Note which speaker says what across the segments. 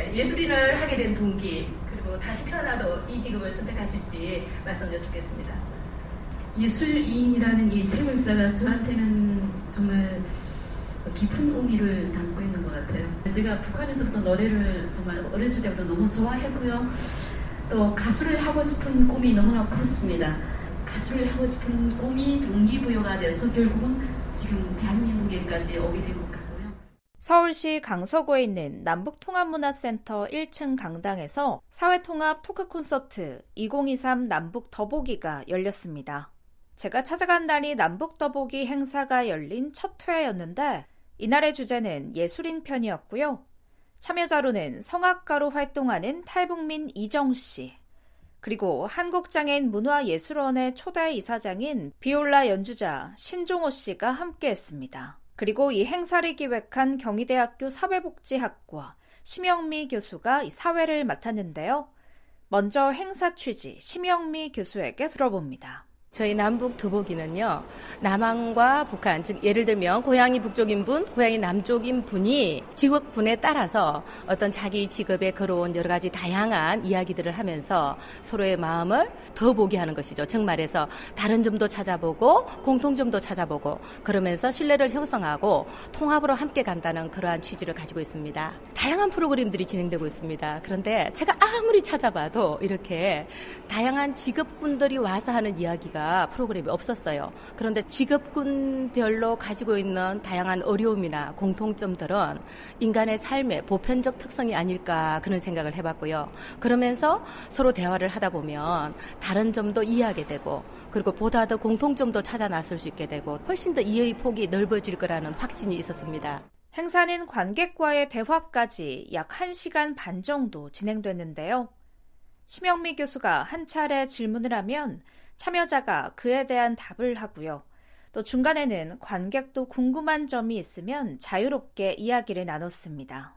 Speaker 1: 네, 예술인을 하게 된 동기, 그리고 다시 태어나도 이 직업을 선택하실지 말씀 여쭙겠습니다.
Speaker 2: 예술인이라는 이 세 글자가 저한테는 정말 깊은 의미를 담고 있는 것 같아요. 제가 북한에서부터 노래를 정말 어렸을 때부터 너무 좋아했고요. 또 가수를 하고 싶은 꿈이 너무나 컸습니다. 가수를 하고 싶은 꿈이 동기부여가 돼서 결국은 지금 대한민국에까지 오게 된 것 같고요.
Speaker 3: 서울시 강서구에 있는 남북통합문화센터 1층 강당에서 사회통합 토크 콘서트 2023 남북 더보기가 열렸습니다. 제가 찾아간 날이 남북 더보기 행사가 열린 첫 회였는데 이날의 주제는 예술인 편이었고요. 참여자로는 성악가로 활동하는 탈북민 이정씨, 그리고 한국장애인 문화예술원의 초대 이사장인 비올라 연주자 신종호 씨가 함께했습니다. 그리고 이 행사를 기획한 경희대학교 사회복지학과 심영미 교수가 이 사회를 맡았는데요. 먼저 행사 취지 심영미 교수에게 들어봅니다.
Speaker 4: 저희 남북 더보기는요, 남한과 북한, 즉 예를 들면 고향이 북쪽인 분, 고향이 남쪽인 분이 직업군에 따라서 어떤 자기 직업에 걸어온 여러 가지 다양한 이야기들을 하면서 서로의 마음을 더 보게 하는 것이죠. 즉 말해서 다른 점도 찾아보고 공통점도 찾아보고 그러면서 신뢰를 형성하고 통합으로 함께 간다는 그러한 취지를 가지고 있습니다. 다양한 프로그램들이 진행되고 있습니다. 그런데 제가 아무리 찾아봐도 이렇게 다양한 직업군들이 와서 하는 이야기가 프로그램이 없었어요. 그런데 직업군별로 가지고 있는 다양한 어려움이나 공통점들은 인간의 삶의 보편적 특성이 아닐까 그런 생각을 해봤고요. 그러면서 서로 대화를 하다 보면 다른 점도 이해하게 되고 그리고 보다 더 공통점도 찾아 나설 수 있게 되고 훨씬 더 이해의 폭이 넓어질 거라는 확신이 있었습니다.
Speaker 3: 행사는 관객과의 대화까지 약 1시간 반 정도 진행됐는데요. 심영미 교수가 한 차례 질문을 하면 참여자가 그에 대한 답을 하고요. 또 중간에는 관객도 궁금한 점이 있으면 자유롭게 이야기를 나눴습니다.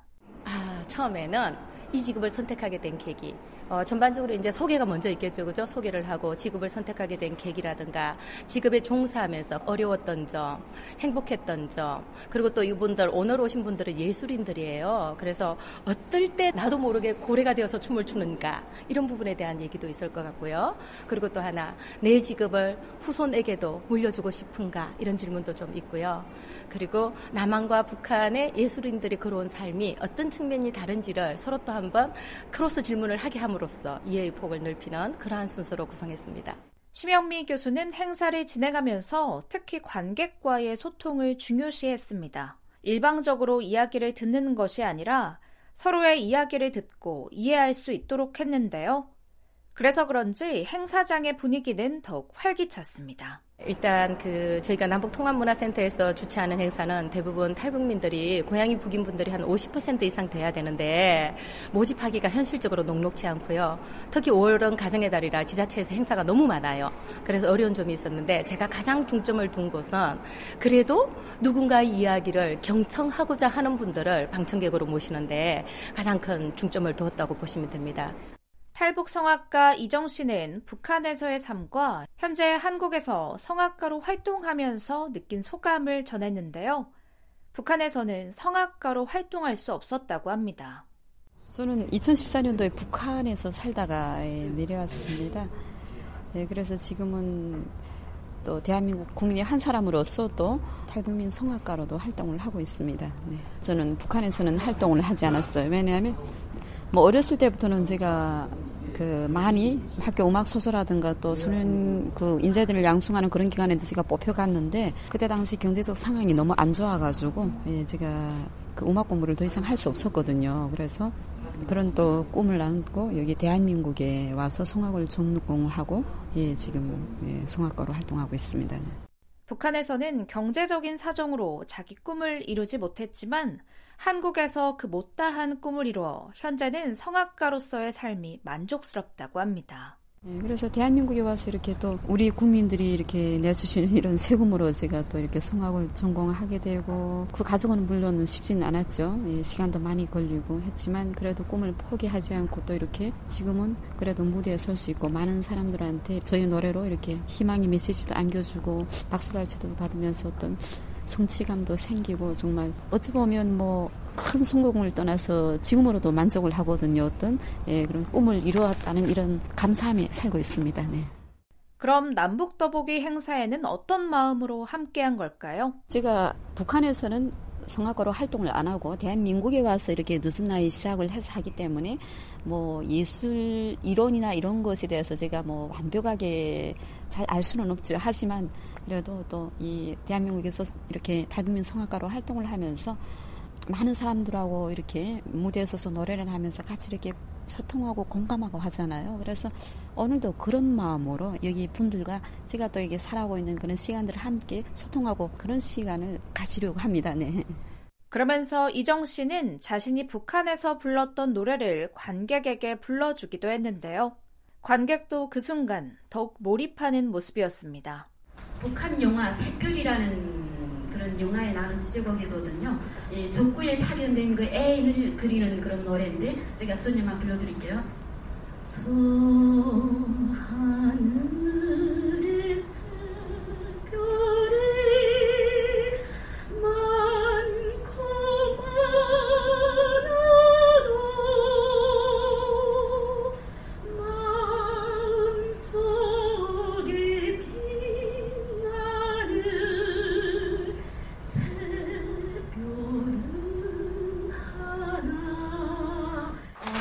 Speaker 4: 처음에는 이 직업을 선택하게 된 계기. 전반적으로 이제 소개가 먼저 있겠죠, 그죠? 소개를 하고 직업을 선택하게 된 계기라든가 직업에 종사하면서 어려웠던 점, 행복했던 점, 그리고 또 이분들 오늘 오신 분들은 예술인들이에요. 그래서 어떨 때 나도 모르게 고래가 되어서 춤을 추는가 이런 부분에 대한 얘기도 있을 것 같고요. 그리고 또 하나 내 직업을 후손에게도 물려주고 싶은가 이런 질문도 좀 있고요. 그리고 남한과 북한의 예술인들이 걸어온 삶이 어떤 측면이 다른지를 서로 또 한번 크로스 질문을 하게 함으로써 이해의 폭을 넓히는 그러한 순서로 구성했습니다.
Speaker 3: 심영미 교수는 행사를 진행하면서 특히 관객과의 소통을 중요시했습니다. 일방적으로 이야기를 듣는 것이 아니라 서로의 이야기를 듣고 이해할 수 있도록 했는데요. 그래서 그런지 행사장의 분위기는 더욱 활기찼습니다.
Speaker 4: 일단 저희가 남북통합문화센터에서 주최하는 행사는 대부분 탈북민들이 고향이 북인 분들이 한 50% 이상 돼야 되는데 모집하기가 현실적으로 녹록지 않고요. 특히 5월은 가정의 달이라 지자체에서 행사가 너무 많아요. 그래서 어려운 점이 있었는데 제가 가장 중점을 둔 곳은 그래도 누군가의 이야기를 경청하고자 하는 분들을 방청객으로 모시는데 가장 큰 중점을 두었다고 보시면 됩니다.
Speaker 3: 탈북 성악가 이정 씨는 북한에서의 삶과 현재 한국에서 성악가로 활동하면서 느낀 소감을 전했는데요. 북한에서는 성악가로 활동할 수 없었다고 합니다.
Speaker 5: 저는 2014년도에 북한에서 살다가 내려왔습니다. 그래서 지금은 또 대한민국 국민의 한 사람으로서 또 탈북민 성악가로도 활동을 하고 있습니다. 저는 북한에서는 활동을 하지 않았어요. 왜냐하면 어렸을 때부터는 제가 많이 학교 음악 소설라든가 또 소년 인재들을 양성하는 그런 기관에 제가 뽑혀갔는데 그때 당시 경제적 상황이 너무 안 좋아가지고 제가 음악 공부를 더 이상 할 수 없었거든요. 그래서 그런 또 꿈을 안고 여기 대한민국에 와서 성악을 전공하고 지금 성악가로 활동하고 있습니다.
Speaker 3: 북한에서는 경제적인 사정으로 자기 꿈을 이루지 못했지만 한국에서 그 못다한 꿈을 이루어 현재는 성악가로서의 삶이 만족스럽다고 합니다.
Speaker 5: 그래서 대한민국에 와서 이렇게 또 우리 국민들이 이렇게 내주시는 이런 세금으로 제가 또 이렇게 성악을 전공하게 되고 그 과정은 물론 쉽지는 않았죠. 시간도 많이 걸리고 했지만 그래도 꿈을 포기하지 않고 또 이렇게 지금은 그래도 무대에 설 수 있고 많은 사람들한테 저희 노래로 이렇게 희망의 메시지도 안겨주고 박수갈채도 받으면서 어떤 성취감도 생기고 정말 어찌 보면 뭐 큰 성공을 떠나서 지금으로도 만족을 하거든요. 어떤 그런 꿈을 이루었다는 이런 감사함에 살고 있습니다. 네.
Speaker 3: 그럼 남북 더보기 행사에는 어떤 마음으로 함께한 걸까요?
Speaker 5: 제가 북한에서는 성악가로 활동을 안 하고 대한민국에 와서 이렇게 늦은 나이 시작을 해서 하기 때문에 뭐 예술 이론이나 이런 것에 대해서 제가 뭐 완벽하게 잘 알 수는 없죠. 하지만 그래도 또 이 대한민국에서 이렇게 달북민 성악가로 활동을 하면서 많은 사람들하고 이렇게 무대에 서서 노래를 하면서 같이 이렇게 소통하고 공감하고 하잖아요. 그래서 오늘도 그런 마음으로 여기 분들과 제가 또 이게 살아가고 있는 그런 시간들을 함께 소통하고 그런 시간을 가지려고 합니다. 네.
Speaker 3: 그러면서 이정 씨는 자신이 북한에서 불렀던 노래를 관객에게 불러주기도 했는데요. 관객도 그 순간 더욱 몰입하는 모습이었습니다.
Speaker 2: 북한 영화 샛별이라는 그런 영화에 나오는 주제곡이거든요. 이 적구에 파견된 그 애인을 그리는 그런 노래인데 제가 전혀만 불러드릴게요. 저 하늘의 새별이 많고 많아도 마음속에 빛나는 새별은 하나.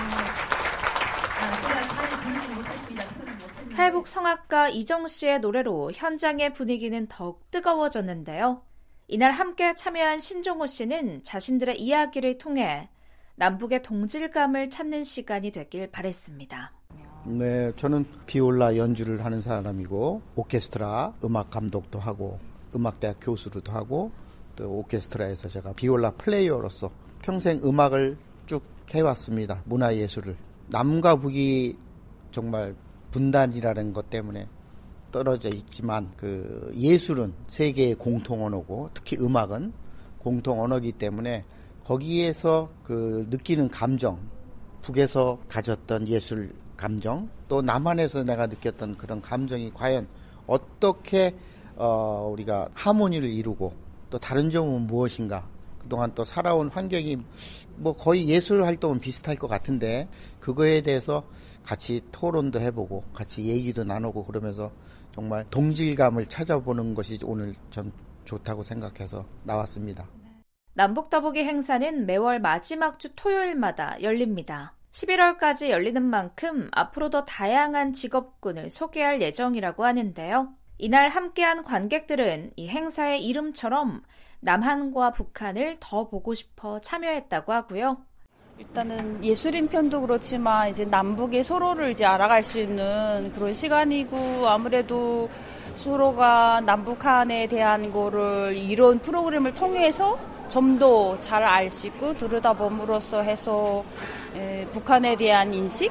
Speaker 2: 제가 잘 부르지 못했습니다.
Speaker 3: 탈북 성악가 이정 씨의 노래로 현장의 분위기는 더욱 뜨거워졌는데요. 이날 함께 참여한 신종호 씨는 자신들의 이야기를 통해 남북의 동질감을 찾는 시간이 되길 바랬습니다.
Speaker 6: 네, 저는 비올라 연주를 하는 사람이고 오케스트라 음악 감독도 하고 음악대학 교수로도 하고 또 오케스트라에서 제가 비올라 플레이어로서 평생 음악을 쭉 해왔습니다. 문화예술을. 남과 북이 정말 분단이라는 것 때문에 떨어져 있지만 그 예술은 세계의 공통 언어고 특히 음악은 공통 언어이기 때문에 거기에서 그 느끼는 감정, 북에서 가졌던 예술 감정, 또 남한에서 내가 느꼈던 그런 감정이 과연 어떻게 우리가 하모니를 이루고 또 다른 점은 무엇인가? 그동안 또 살아온 환경이 뭐 거의 예술 활동은 비슷할 것 같은데 그거에 대해서 같이 토론도 해보고 같이 얘기도 나누고 그러면서 정말 동질감을 찾아보는 것이 오늘 전 좋다고 생각해서 나왔습니다.
Speaker 3: 남북 더보기 행사는 매월 마지막 주 토요일마다 열립니다. 11월까지 열리는 만큼 앞으로 더 다양한 직업군을 소개할 예정이라고 하는데요. 이날 함께한 관객들은 이 행사의 이름처럼 남한과 북한을 더 보고 싶어 참여했다고 하고요.
Speaker 7: 일단은 예술인 편도 그렇지만 이제 남북의 서로를 이제 알아갈 수 있는 그런 시간이고 아무래도 서로가 남북한에 대한 거를 이런 프로그램을 통해서 좀 더 잘 알 수 있고 들여다봄으로써 해서 북한에 대한 인식,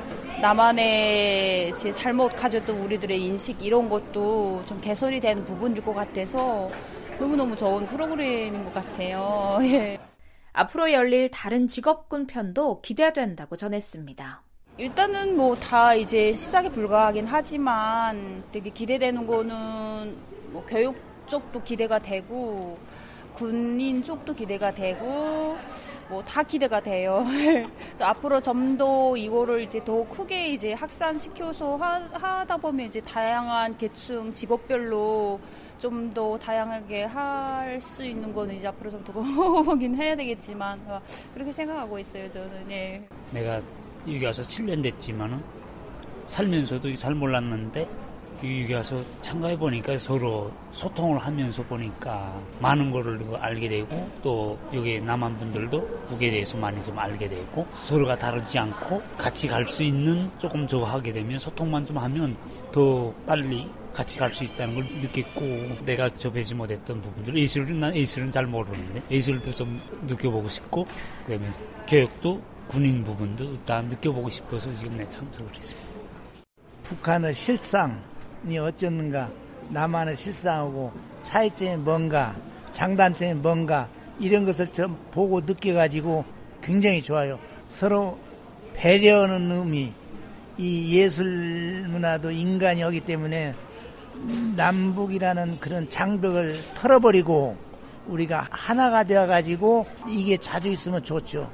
Speaker 7: 남한의 제 잘못 가졌던 우리들의 인식 이런 것도 좀 개선이 되는 부분일 것 같아서 너무너무 좋은 프로그램인 것 같아요. 예.
Speaker 3: 앞으로 열릴 다른 직업군 편도 기대된다고 전했습니다.
Speaker 7: 일단은 뭐 다 이제 시작에 불과하긴 하지만 되게 기대되는 거는 뭐 교육 쪽도 기대가 되고 군인 쪽도 기대가 되고 뭐 다 기대가 돼요. 앞으로 좀 더 이거를 이제 더 크게 이제 확산시켜서 하다 보면 이제 다양한 계층 직업별로 좀 더 다양하게 할 수 있는 거는 이제 앞으로 좀 더 보긴 해야 되겠지만 그렇게 생각하고 있어요 저는. 예.
Speaker 8: 내가 여기 와서 7년 됐지만은 살면서도 잘 몰랐는데 여기 와서 참가해 보니까 서로 소통을 하면서 보니까 많은 거를 알게 되고 또 여기 남한 분들도 북에 대해서 많이 좀 알게 되고 서로가 다르지 않고 같이 갈 수 있는 조금 더 하게 되면 소통만 좀 하면 더 빨리 같이 갈 수 있다는 걸 느꼈고 내가 접하지 못했던 부분들 난 예술은 잘 모르는데 예술도 좀 느껴보고 싶고 그다음에 교육도 군인 부분도 다 느껴보고 싶어서 지금 내 참석을 했습니다.
Speaker 9: 북한의 실상이 어쩌는가 남한의 실상하고 차이점이 뭔가 장단점이 뭔가 이런 것을 좀 보고 느껴가지고 굉장히 좋아요. 서로 배려하는 의미 이 예술 문화도 인간이 오기 때문에 남북이라는 그런 장벽을 털어버리고 우리가 하나가 되어가지고 이게 자주 있으면 좋죠.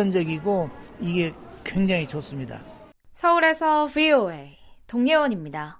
Speaker 9: 발전적이고 이게 굉장히 좋습니다.
Speaker 3: 서울에서 VOA 동예원입니다.